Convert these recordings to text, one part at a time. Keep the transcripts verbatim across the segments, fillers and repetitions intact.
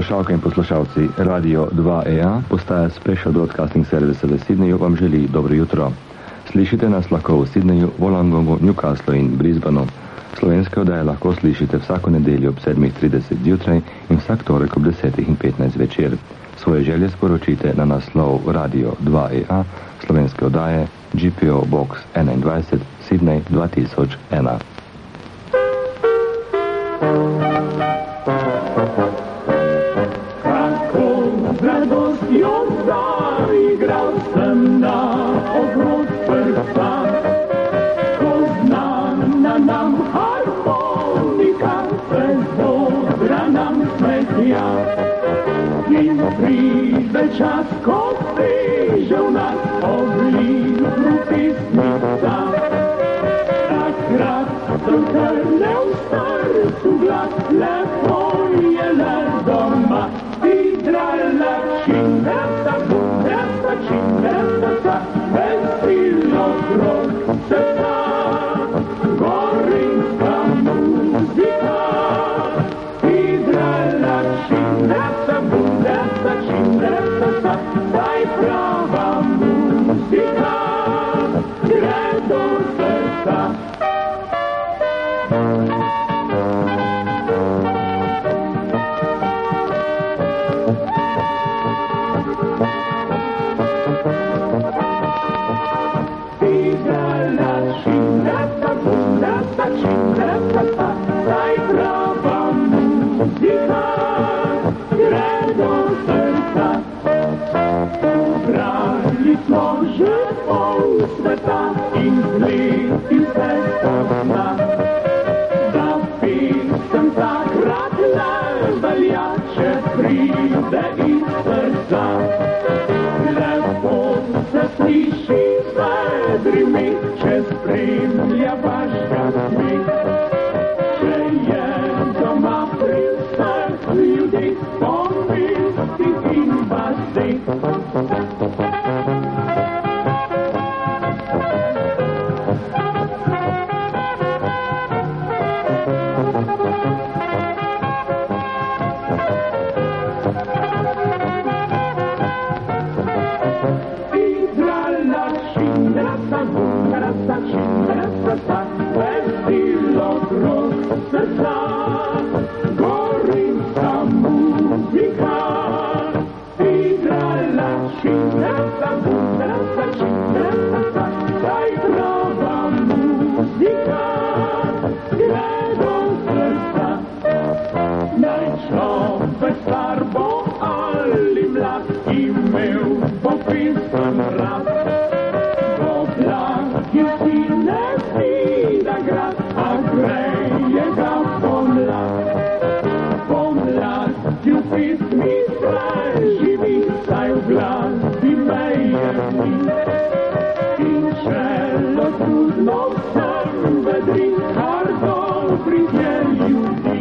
Poslušalke in poslušalci, Radio dva E A, postaja Special Broadcasting Service v Sydneyju, vam želi dobro jutro. Slišite nas lahko v Sydneyju, Wollongongu, Newcastlu in Brisbaneu. Slovenske oddaje lahko slišite vsako nedeljo ob sedem trideset zjutraj in vsak torek ob deset petnajst večer. Svoje želje sporočite na naslov Radio dva E A, slovenske oddaje G P O Box enaindvajset, Sydney dva tisoč ena. Kako z radostjo zaigral sem na okrog srca, ko znana nam harmonika se zodra nam smetja. In pride čas, ko priže v nas oblizu pismica. Takrat sem krnel v srcu glas, lepo je le doma. Idrala čineta, buneta, čineta, vesilo krog srca. Gorinska muzika, idrala čineta, buneta, čineta, daj prava muzika, gre do srca. Daj prava muzika, gre do srca. Brali smo že pol sveta in zleti se spozna, da pisem takrat le velja, če pride iz srca. Lepo se sliši vedri mi, če spremlja vaška smih. Če je doma pri vseh ljudi, pomisli in vasi. Vesilo krog srca, gorinska muzika. Igrala čineta, buneta, čineta, daj prava muzika, gre do srca. Naj človek star bo ali mlad, imel bo pisem rad. Greje ga pomlad, pomlad ju pismi preživi, saj v glasi meje mi. In čelo trudno vsem vedri, kar dobrih je ljudi.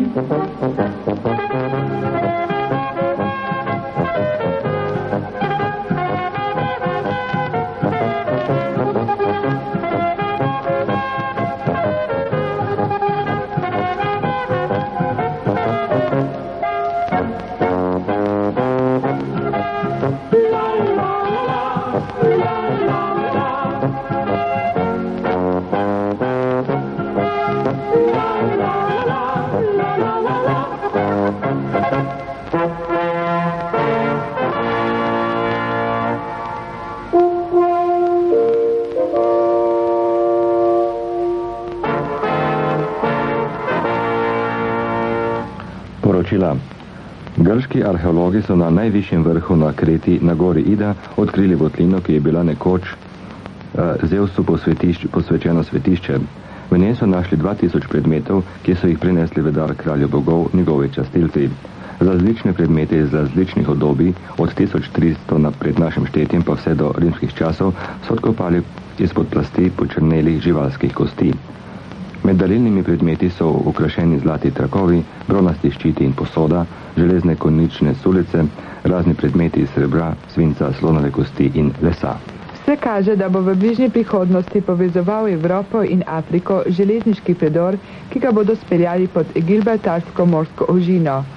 Grški arheologi so na najvišjem vrhu na Kreti, na gori Ida, odkrili votlino, ki je bila nekoč uh, Zevsu posvečeno svetišče. V njej so našli dva tisoč predmetov, ki so jih prinesli v dar kralju bogov, njegovi častilci. Različne predmete iz različnih obdobij, od tisoč tristo pred našim štetjem pa vse do rimskih časov, so odkopali izpod plasti počrnelih živalskih kosti. Med darilnimi predmeti so okrašeni zlati trakovi, bronasti ščiti in posoda, železne konične sulice, razni predmeti iz srebra, svinca, slonove kosti in lesa. Vse kaže, da bo v bližnji prihodnosti povezoval Evropo in Afriko železniški predor, ki ga bodo speljali pod Gibraltarsko morsko ožino.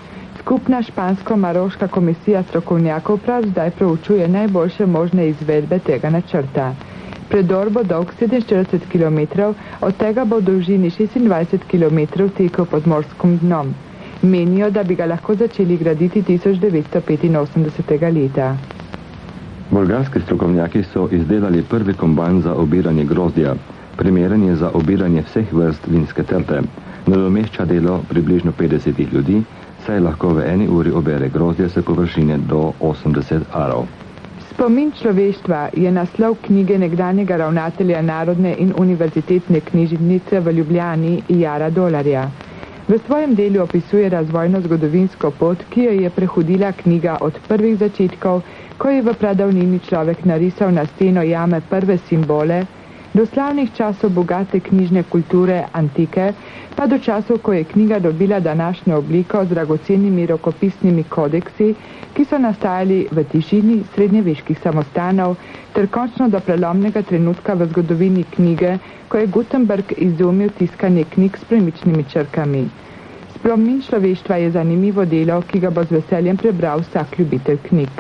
Skupna špansko-maroška komisija strokovnjakov prav zdaj proučuje najboljše možne izvedbe tega načrta. Predor bo dolg sedeminštirideset kilometrov, od tega bo v dolžini šestindvajset kilometrov tekel pod morskim dnom. Menijo, da bi ga lahko začeli graditi tisoč devetsto petinosemdesetega leta. Bolgarski strokovnjaki so izdelali prvi kombajn za obiranje grozdja. Primeren je za obiranje vseh vrst vinske trte. Nadomešča delo približno petdesetih ljudi, saj lahko v eni uri obere grozdje se površine do osemdeset arov. Spomin človeštva je naslov knjige nekdanjega ravnatelja Narodne in univerzitetne knjižnice v Ljubljani Jara Dolarja. V svojem delu opisuje razvojno zgodovinsko pot, ki jo je prehodila knjiga od prvih začetkov, ko je v pradavnini človek narisal na steno jame prve simbole, do slavnih časov bogate knjižne kulture antike, pa do časov, ko je knjiga dobila današnjo obliko z dragocenimi rokopisnimi kodeksi, ki so nastajali v tišini srednjeveških samostanov, ter končno do prelomnega trenutka v zgodovini knjige, ko je Gutenberg izumil tiskanje knjig s premičnimi črkami. Spomin človeštva je zanimivo delo, ki ga bo z veseljem prebral vsak ljubitelj knjig.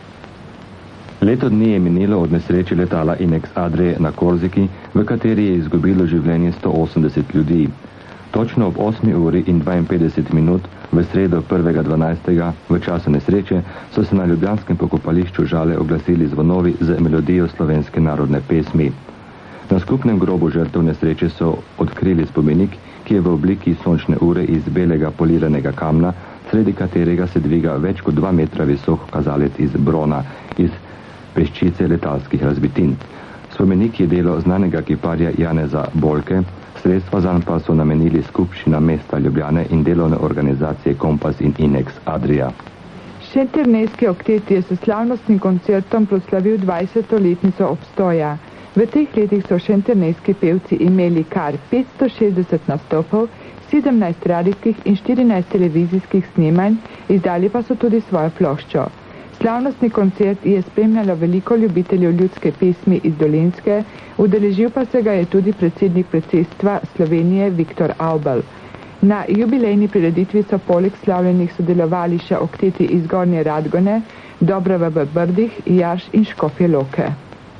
Leto dni je minilo od nesreče letala Inex Adrie na Korziki, v kateri je izgubilo življenje sto osemdeset ljudi. Točno ob osmi uri in dvainpetdeset minut v sredo prvega dvanajstega v času nesreče so se na ljubljanskem pokopališču Žale oglasili zvonovi z melodijo slovenske narodne pesmi. Na skupnem grobu žrtev nesreče so odkrili spomenik, ki je v obliki sončne ure iz belega poliranega kamna, sredi katerega se dviga več kot dva metra visok kazalec iz brona, iz peščice letalskih razbitin. Spomenik je delo znanega kiparja Janeza Bolke, sredstva zanj pa so namenili skupščina mesta Ljubljane in delovne organizacije Kompas in Inex Adria. Šentjernejski oktet je s slavnostnim koncertom proslavil dvajseto letnico obstoja. V teh letih so šentjernejski pevci imeli kar petsto šestdeset nastopov, sedemnajst radijskih in štirinajst televizijskih snemanj, izdali pa so tudi svojo ploščo. Slavnostni koncert je spremljalo veliko ljubiteljev ljudske pesmi iz Dolenjske, udeležil pa se ga je tudi predsednik predsedstva Slovenije Viktor Avbelj. Na jubilejni prireditvi so poleg slavljenih sodelovali še okteti iz Gornje Radgone, Dobrava v Brdih, Jarš in Škofje Loke.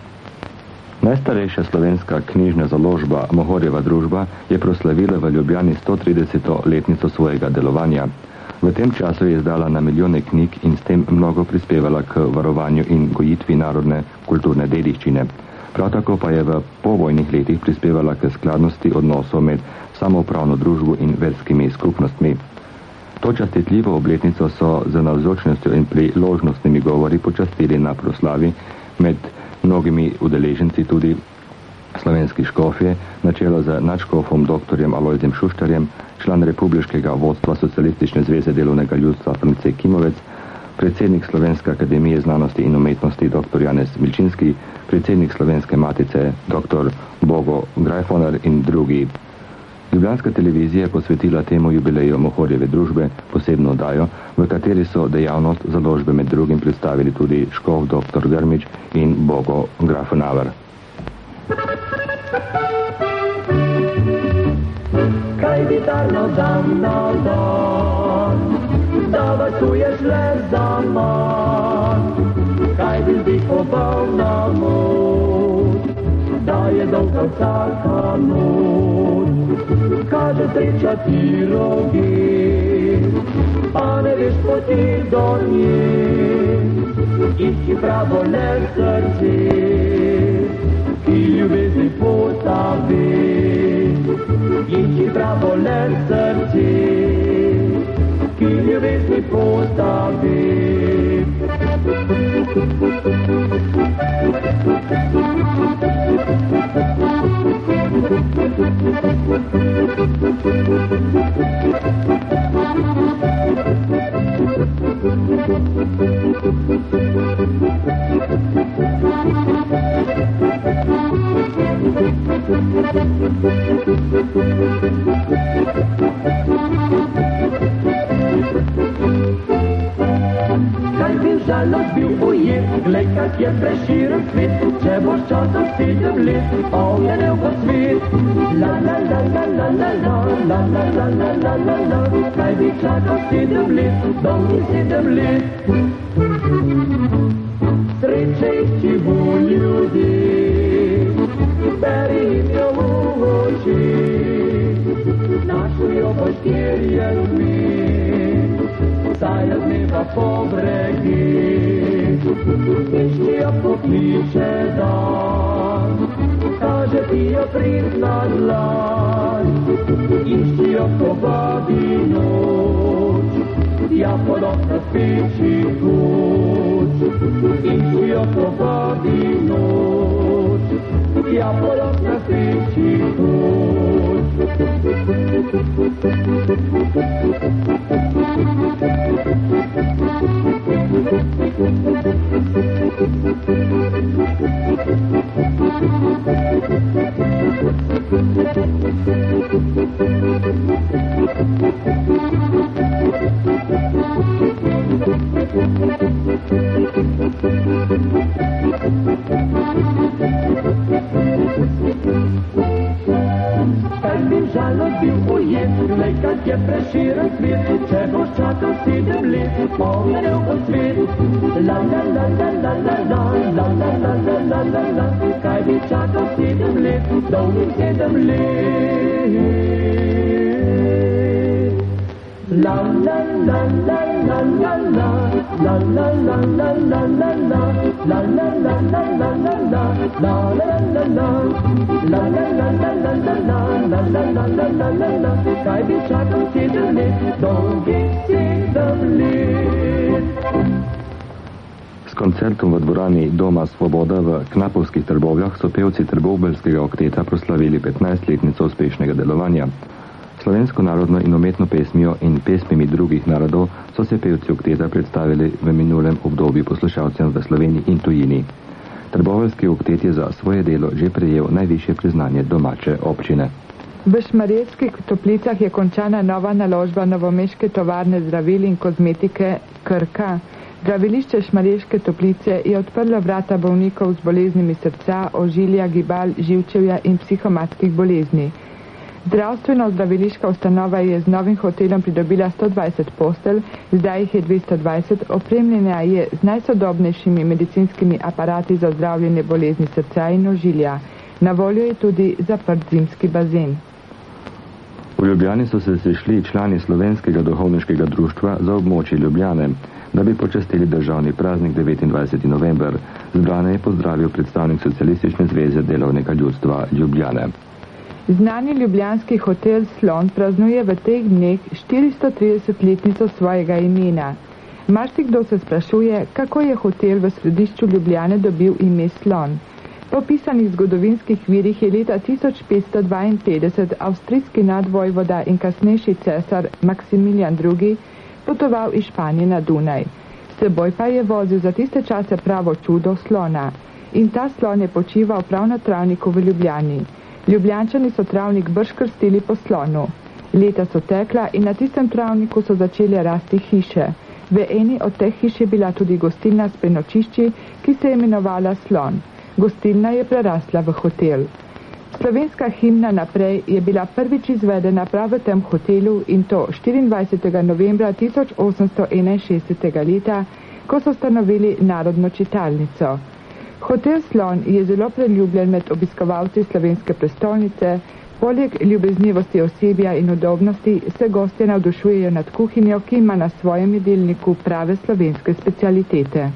Najstarejša slovenska knjižna založba Mohorjeva družba je proslavila v Ljubljani sto trideseto letnico svojega delovanja. V tem času je izdala na milijone knjig in s tem mnogo prispevala k varovanju in gojitvi narodne kulturne dediščine. Prav tako pa je v povojnih letih prispevala k skladnosti odnosov med samoupravno družbo in verskimi skupnostmi. To častitljivo obletnico so z navzočnostjo in priložnostnimi govori počastili na proslavi, med mnogimi udeleženci tudi slovenski škofje, na čelo z nadškofom doktorjem Alojzem Šuštarjem, član republiškega vodstva Socialistične zveze delovnega ljudstva France Kimovec, predsednik Slovenske akademije znanosti in umetnosti dr. Janez Milčinski, predsednik Slovenske matice dr. Bogo Grajfoner in drugi. Ljubljanska televizija je posvetila temu jubileju Mohorjeve družbe posebno oddajo, v kateri so dejavnost založbe med drugim predstavili tudi škof dr. Grmič in Bogo Grafenauer. Kaj vitarno dan na dan, da vartuješ le zaman, kaj bi zdihoval na moč, da je dolga vsaka noč, kaže sreča ti rogi, pa ne veš poti do nje, išči pravo le srce, ki ljubezni postavi. Išči pravo le srce, ki ljubezni postavi. Kaj bi žalost bil ujek, glej kak je preširen svet, če boš čakal sedem let, omenil bo svet. La la la la la la la, la la la la la la la, kaj bi čakal sedem let, dolgi sedem let. Sreče išči v ljudi, beri jim jo v oči, našli jo boš kjerje ljubit, saj je dneva po bregi, išči jo pokliče dan, kaže ti jo prizna dlan, išči jo povabi noč, ja podobno speči kuč, išči jo povabi noč, ja podobno speči kuč. Tajnim žalom bil ujet, glej kak je preširen svet, če boš čakal sedem let, omenil bo svet. La la la la la la la, la la la la la la la, kaj bi čakal sedem let, dolgih sedem let. La la la la la la la, la la la la la la la, la la la la la la la, la la la la, la la la la la la la, la la la la la la la, kaj bi čakal sedem let, dolgih sedem let. S koncertom v dvorani Doma Svoboda v Knapovskih Trbovljah so pevci Trboveljskega okteta proslavili petnajstletnico uspešnega delovanja. Slovensko narodno in umetno pesmijo in pesmimi drugih narodov so se pevci okteta predstavili v minulem obdobju poslušalcem v Sloveniji in tujini. Trboveljski oktet je za svoje delo že prejel najvišje priznanje domače občine. V Šmarjeških Toplicah je končana nova naložba novomeške tovarne zdravil in kozmetike Krka. Zdravilišče Šmarješke Toplice je odprlo vrata bolnikov z boleznimi srca, ožilja, gibal, živčevja in psihomatskih bolezni. Zdravstveno-zdraviliška ustanova je z novim hotelom pridobila sto dvajset postelj, zdaj jih je dvesto dvajset, opremljena je z najsodobnejšimi medicinskimi aparati za zdravljenje bolezni srca in ožilja. Na voljo je tudi zaprt zimski bazen. V Ljubljani so se sešli člani Slovenskega duhovniškega društva za območje Ljubljane, da bi počastili državni praznik devetindvajseti november. Zbrane je pozdravil predstavnik Socialistične zveze delovnega ljudstva Ljubljane. Znani ljubljanski hotel Slon praznuje v teh dneh štiristotridesetletnico svojega imena. Marsikdo se sprašuje, kako je hotel v središču Ljubljane dobil ime Slon. Po pisanih zgodovinskih virih je leta tisoč petsto dvainpetdeset avstrijski nadvojvoda in kasnejši cesar Maksimilijan drugi. potoval iz Španije na Dunaj. S seboj pa je vozil za tiste čase pravo čudo slona. In ta slon je počival prav na travniku v Ljubljani. Ljubljančani so travnik brž krstili po slonu. Leta so tekla in na tistem travniku so začele rasti hiše. V eni od teh hiš je bila tudi gostilna s prenočišči, ki se je imenovala Slon. Gostilna je prerasla v hotel. Slovenska himna Naprej je bila prvič izvedena prav v tem hotelu in to štiriindvajsetega novembra tisoč osemsto enainšestdesetega leta, ko so ustanovili Narodno čitalnico. Hotel Slon je zelo priljubljen med obiskovalci slovenske prestolnice. Poleg ljubeznivosti osebja in udobnosti se gostje navdušujejo nad kuhinjo, ki ima na svojem jedilniku prave slovenske specialitete.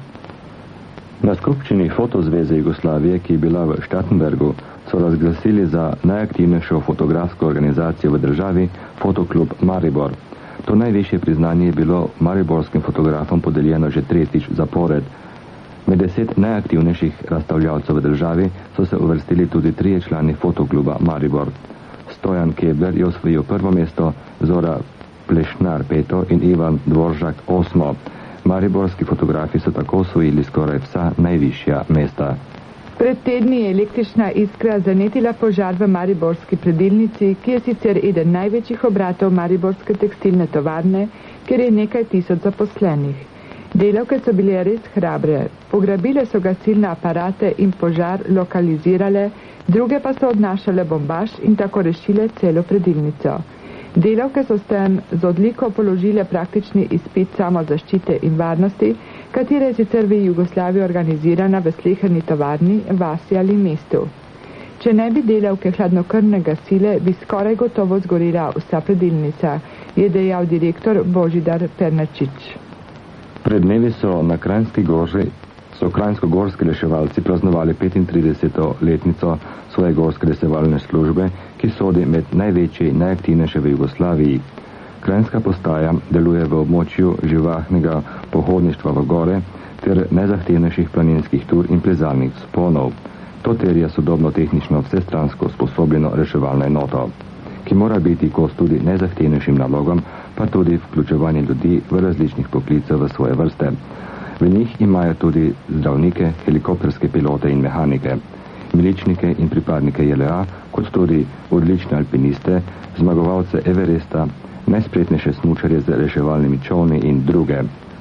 Na skupščini Fotozveze Jugoslavije, ki je bila v Štatnbergu, so razglasili za najaktivnejšo fotografsko organizacijo v državi Fotoklub Maribor. To najvišje priznanje je bilo mariborskim fotografom podeljeno že tretjič zapored. Med deset najaktivnejših razstavljavcev v državi so se uvrstili tudi trije člani Fotokluba Maribor. Stojan Kebler je osvojil prvo mesto, Zora Plešnar peto in Ivan Dvoržak osmo. Mariborski fotografi so tako osvojili skoraj vsa najvišja mesta. Pred tedni je električna iskra zanetila požar v mariborski predilnici, ki je sicer eden največjih obratov mariborske tekstilne tovarne, kjer je nekaj tisoč zaposlenih. Delavke so bile res hrabre. Pograbile so gasilne aparate in požar lokalizirale, druge pa so odnašale bombaž in tako rešile celo predilnico. Delavke so s tem z odliko položile praktični izpit samozaščite in varnosti, katera je sicer v Jugoslaviji organizirana v sleherni tovarni, vasi ali mestu. Če ne bi delavke hladnokrvne gasile, bi skoraj gotovo zgorila vsa predilnica, je dejal direktor Božidar Pernačič. Pred dnevi so na Kranjski Gori so kranjsko-gorski reševalci praznovali petintrideseto letnico svoje gorske reševalne službe, ki sodi med največje in najaktivnejše v Jugoslaviji. Kranjska postaja deluje v območju živahnega pohodništva v gore ter najzahtevnejših planinskih tur in plezalnih vzponov. To terja sodobno tehnično vsestransko sposobljeno reševalno enoto, ki mora biti kos tudi najzahtevnejšim nalogom, pa tudi vključevanje ljudi v različnih poklicev v svoje vrste. V njih imajo tudi zdravnike, helikopterske pilote in mehanike, miličnike in pripadnike J L A, kot tudi odlične alpiniste, zmagovalce Everesta, najspretnejše smučarje z reševalnimi čolni in druge.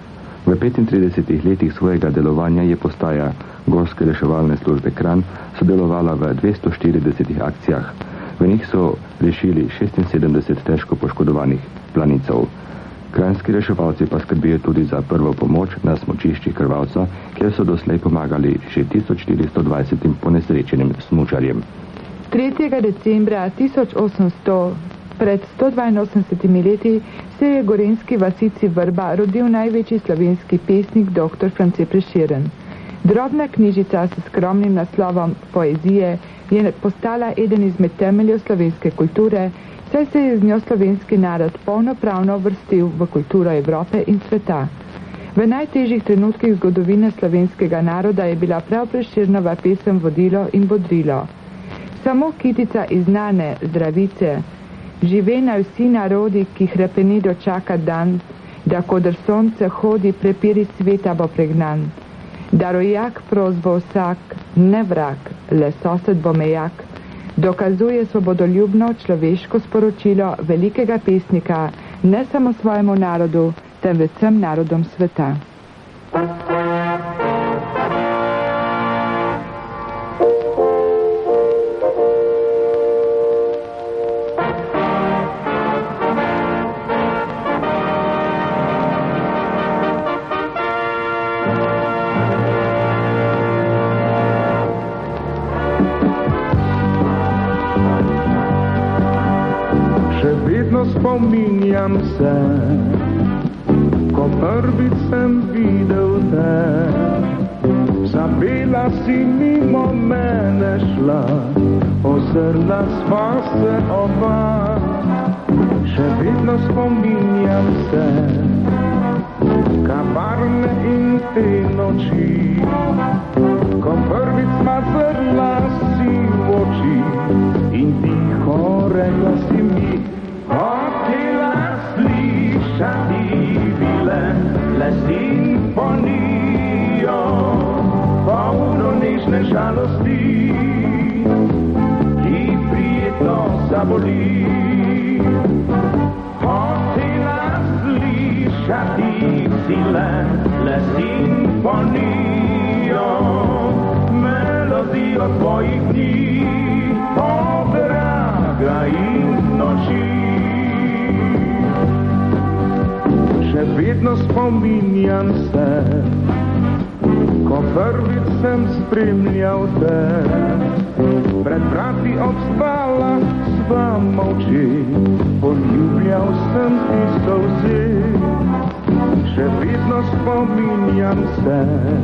V petintridesetih letih svojega delovanja je postaja Gorske reševalne službe Kranj sodelovala v dvesto štiridesetih akcijah. V njih so rešili šestinsedemdeset težko poškodovanih planincev. Kranjski reševalci pa skrbijo tudi za prvo pomoč na smučiščih Krvavca, kjer so doslej pomagali še tisoč štiristo dvajsetim ponesrečenim smučarjem. tretjega decembra tisoč osemsto, pred sto dvainosemdesetimi leti, se je gorenjski vasici Vrba rodil največji slovenski pesnik dr. France Prešeren. Drobna knjižica s skromnim naslovom Poezije je postala eden izmed temeljev slovenske kulture, saj se je z njo slovenski narod polnopravno vrstil v kulturo Evrope in sveta. V najtežjih trenutkih zgodovine slovenskega naroda je bila prav Prešernova pesem vodilo in bodrilo. Samo kitica iz znane zdravice, živena vsi narodi, ki hrepeni dočaka dan, da kodr sonce hodi, prepiri sveta bo pregnan. Da rojak prozbo vsak, ne vrag, le sosed bo mejak, dokazuje svobodoljubno človeško sporočilo velikega pesnika ne samo svojemu narodu, temveč vsem narodom sveta. Spominjam se, ko prvič sem videl te, zabila si mimo mene šla, ozrla sva se oba. Še vedno spominjam se, kavarne in te noči, ko prvič sva zrla si v oči in tiho rekla si mi, hotela slišati bile le simfonijo, polno nežne žalosti, ki prijetno zaboli. Hotela slišati sile le simfonijo, melodijo tvojih dni, o draga in noči. Še vedno spominjam se, ko prvič sem spremljal te, pred vrati obstala sva molči, poljubljal sem ti solze. Še vedno spominjam se,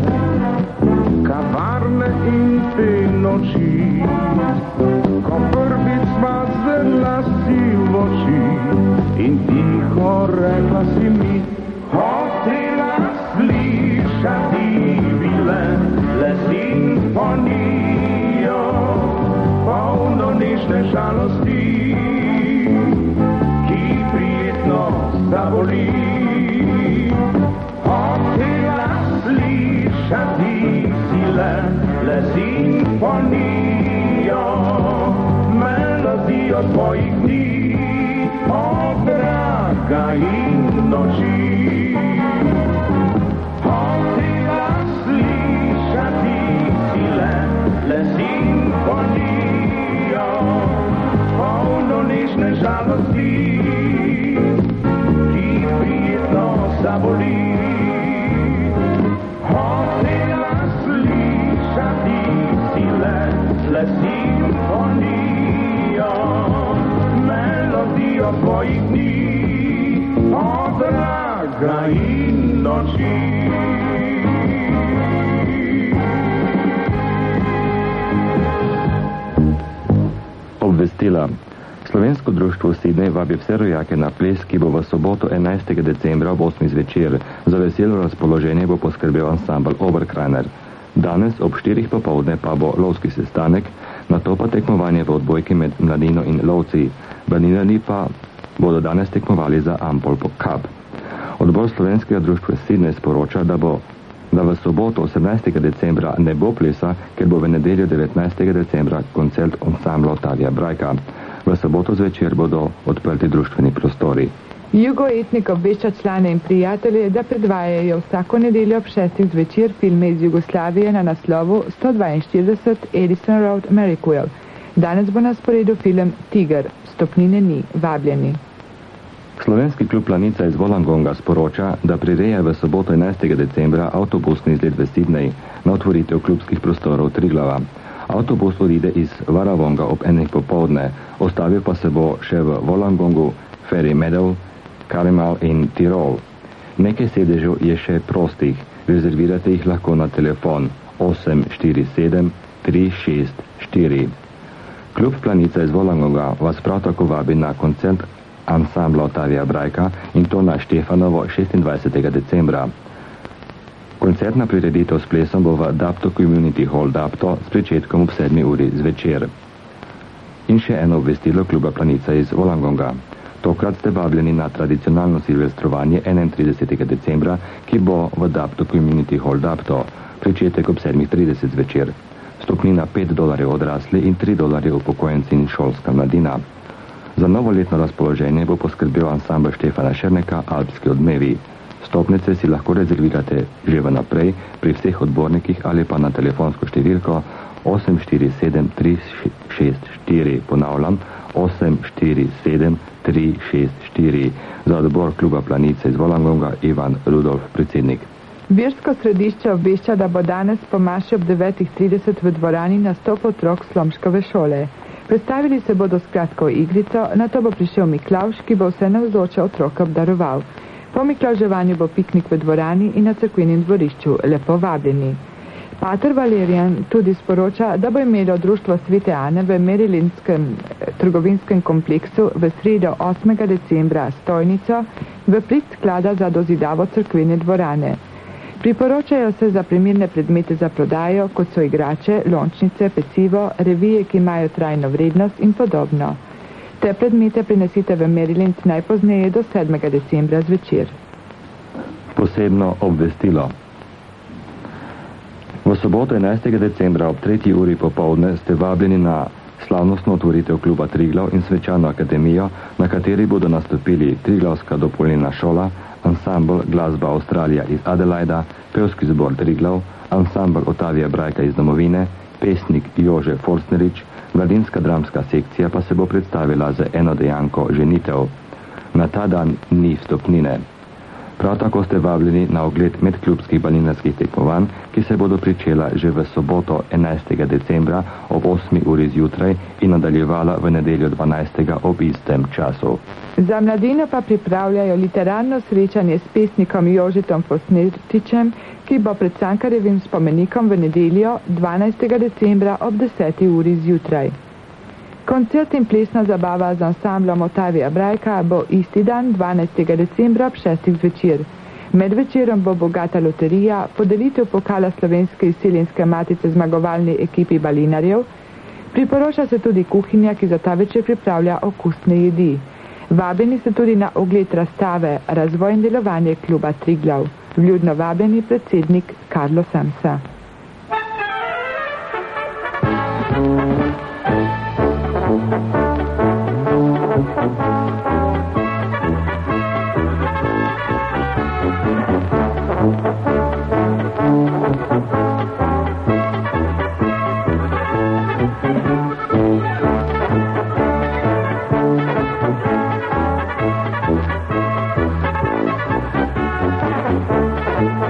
kavarne in te noči, ko prvič sva zrla si v oči in tiho rekla si mi, hotela slišati bile le simfonijo, polno nežne žalosti, ki prijetno zaboli. Hotela slišati sile le simfonijo, melodijo tvojih dni, o draga in noči. blaga in noči. Obvestila. Slovensko društvo Sidnej vabi vse rojake na ples, ki bo v soboto enajstega decembra ob osmih zvečer. Za veselo razpoloženje bo poskrbel ansambl Oberkrainer. Danes ob štirih popovdne pa bo lovski sestanek, nato pa tekmovanje v odbojki med mladino in lovci. Mladinari pa bodo danes tekmovali za Ampol Cup. Odbor Slovenskega društva Sidnej sporoča, da bo da v soboto osemnajstega decembra ne bo plesa, ker bo v nedeljo devetnajstega decembra koncert ansambla Otavija Brajka. V soboto zvečer bodo odprti društveni prostori. Jugoetnik obvešča člane in prijatelje, da predvajajo vsako nedeljo ob šestih zvečer filme iz Jugoslavije na naslovu sto dvainštirideset Edison Road, Merrickville. Danes bo na sporedu film Tiger. Stopnine ni, vabljeni. Slovenski klub Planica iz Wollongonga sporoča, da prireja v soboto enajstega decembra avtobusni izlet v Sidnej na otvoritev klubskih prostorov Triglava. Avtobus odide iz Varavonga ob enih popovdne, ostavil pa se bo še v Wollongongu, Ferry Meadow, Karimal in Tirol. Nekaj sedežev je še prostih, rezervirate jih lahko na telefon osem štiri sedem tri šest štiri. Klub Planica iz Wollongonga vas prav tako vabi na koncert ansambla Otavija Brajka in to na Štefanovo šestindvajsetega decembra. Koncertna prireditev s plesom bo v Dapto Community Hall Dapto s pričetkom ob sedmi uri zvečer. In še eno obvestilo kluba Planica iz Wollongonga. Tokrat ste vabljeni na tradicionalno silvestrovanje enaintridesetega decembra, ki bo v Dapto Community Hall Dapto, pričetek ob sedmih trideset zvečer. Stopnina pet dolarjev odrasli in tri dolarje upokojenci in šolska mladina. Za novoletno razpoloženje bo poskrbel ansambl Štefana Šerneka Alpski odmevi. Stopnice si lahko rezervirate že vnaprej pri vseh odbornikih ali pa na telefonsko številko osem štiri sedem tri šest štiri. Ponavljam, osem štiri sedem tri šest štiri. Za odbor kluba Planice iz Wollongonga Ivan Rudolf, predsednik. Virsko središče obvešča, da bo danes po maši ob devetih trideset v dvorani nastop otrok Slomškove šole. Predstavili se bodo s kratko igrico, nato bo prišel Miklavž, ki bo vse navzoče otroke obdaroval. Po Miklavževanju bo piknik v dvorani in na cerkvenem dvorišču. Lepo vabljeni. Pater Valerijan tudi sporoča, da bo imelo društvo Svete Ane v Marylandskem trgovinskem kompleksu v sredo osmega decembra stojnico v prid sklada za dozidavo cerkvene dvorane. Priporočajo se za primirne predmete za prodajo, kot so igrače, lončnice, pecivo, revije, ki imajo trajno vrednost in podobno. Te predmete prinesite v Maryland najpozneje do sedmega decembra zvečer. Posebno obvestilo. V soboto enajstega decembra ob tretji uri popovdne ste vabljeni na slavnostno otvoritev kluba Triglav in svečano akademijo, na kateri bodo nastopili Triglavska dopolnilna šola, ansambl Glasba Avstralija iz Adelaida, pevski zbor Triglav, ansambl Otavija Brajka iz domovine, pesnik Jože Forstnerič, mladinska dramska sekcija pa se bo predstavila za eno dejanko ženitev. Na ta dan ni vstopnine. Prav tako ste vabljeni na ogled medklubskih balinarskih tekmovanj, ki se bodo pričela že v soboto enajstega decembra ob osmi uri zjutraj in nadaljevala v nedeljo dvanajstega ob istem času. Za mladino pa pripravljajo literarno srečanje s pesnikom Jožetom Forstneričem, ki bo pred Cankarjevim spomenikom v nedeljo dvanajstega decembra ob deseti uri zjutraj. Koncert in plesna zabava z ansamblom Otavija Brajka bo isti dan dvanajstega decembra ob šestih zvečer. Med večerom bo bogata loterija, podelitev pokala Slovenske izseljenske matice zmagovalni ekipi balinarjev. Priporoča se tudi kuhinja, ki za ta večer pripravlja okusne jedi. Vabeni se tudi na ogled razstave Razvoj in delovanje kluba Triglav. Vljudno vabeni predsednik Karlo Samsa.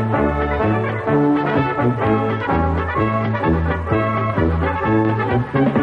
Thank you.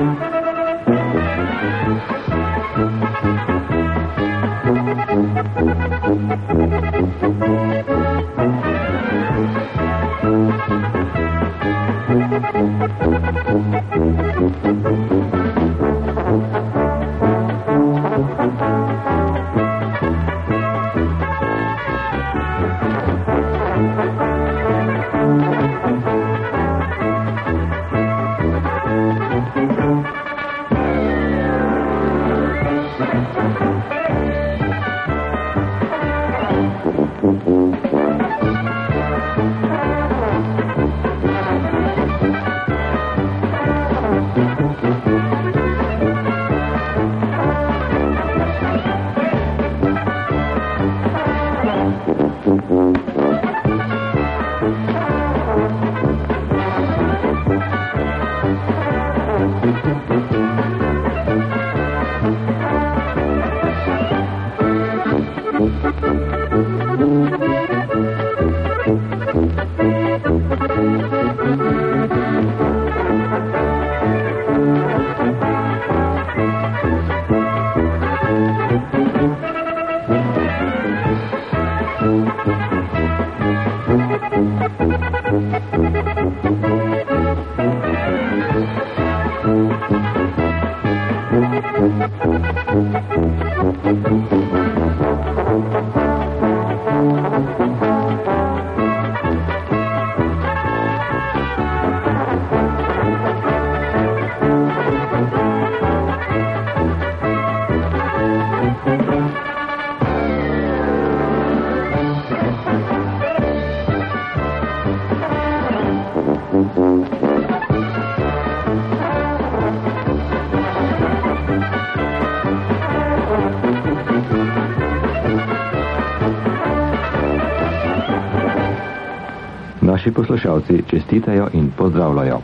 Naši poslušalci čestitajo in pozdravljajo.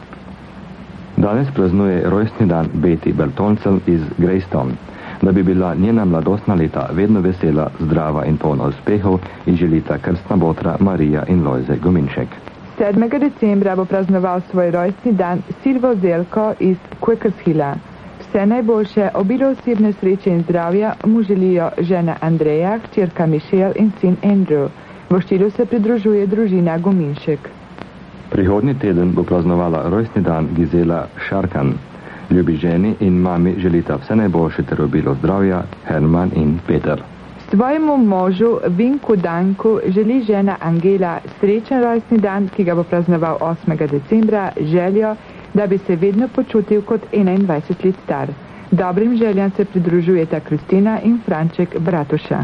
Danes praznuje rojstni dan Betty Bertoncel iz Greystone. Da bi bila njena mladostna leta vedno vesela, zdrava in polna uspehov, in želita krstna botra Marija in Lojze Gominšek. sedmega decembra bo praznoval svoj rojstni dan Silvo Zelko iz Quakershilla. Vse najboljše, obilo osebne sreče in zdravja mu želijo žena Andreja, hčerka Michelle in sin Andrew. Voščilu se pridružuje družina Gominšek. Prihodnji teden bo praznovala rojstni dan Gizela Šarkan. Ljubi ženi in mami želita vse najboljše ter obilo zdravja Herman in Peter. Svojemu možu Vinku Danku želi žena Angela srečen rojstni dan, ki ga bo praznoval osmega decembra, željo, da bi se vedno počutil kot enaindvajset let star. Dobrim željam se pridružujeta Kristina in Franček Bratuša.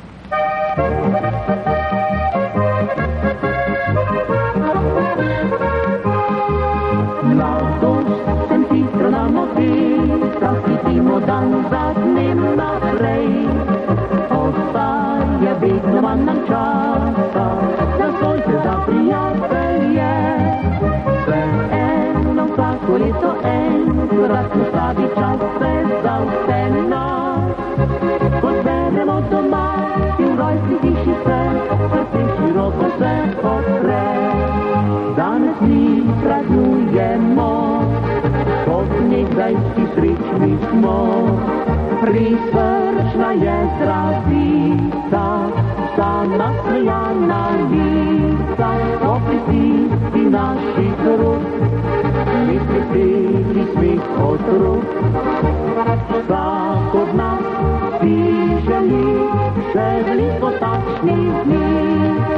Mladost sem hitro nam odvita, hitimo dan za dnem naprej. Ostaja vedno manj nam časa, za sojce, za prijatelje. Vse eno, vsako leto enkrat ustavi čas se za vse nas. Ko zberemo doma in v rojstni hiši se, srce široko se odpre. Danes mi praznujemo, kot nekdaj si srečni smo. Prisrčna je zdravica, vsa nasmejana lica, topli tisti naših rok, mi veseli smeh otrok. Vsak od nas si želi še veliko takšnih dni.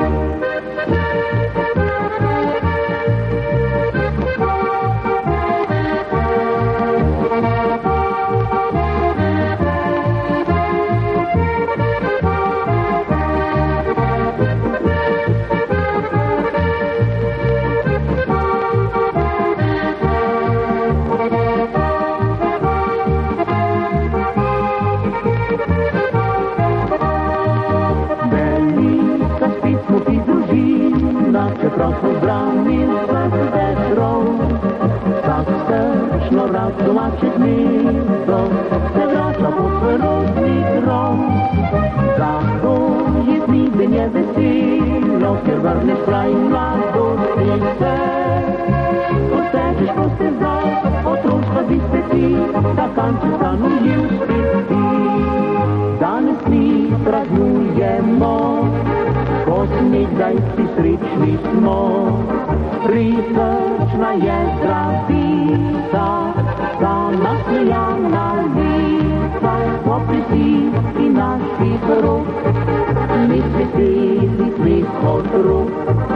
Čeprav smo zbrani vseh vetrov, tak srčno rad domačih gnezdov se vrača po svoj rodni krov. Zato je znidenje veselo, ker vrneš kraj mladosti se. Ko stežeš po stezah, otroštva zisveti, da kanče stanujil spet ti. Danes mi praznujemo, ko letos nekdaj vsi srečni smo. Prisrčna je zdravica, za nas javna lvica, topli tisti naših rok, mi svetili svih otrok.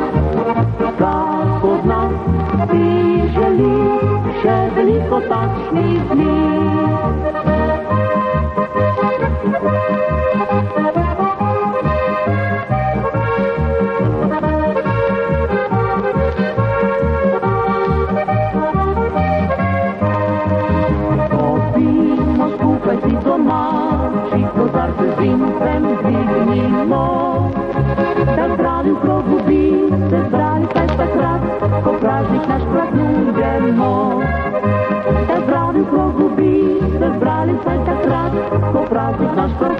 Kako znak ti želi še veliko takšnih dni. Domači, kozarce z vincem dvignimo, da zdravi v krogu bi se zbrali kaj takrat, ko praznik naš praznujemo. Da zdravi v krogu bi se zbrali kaj takrat, ko praznik naš praznujemo.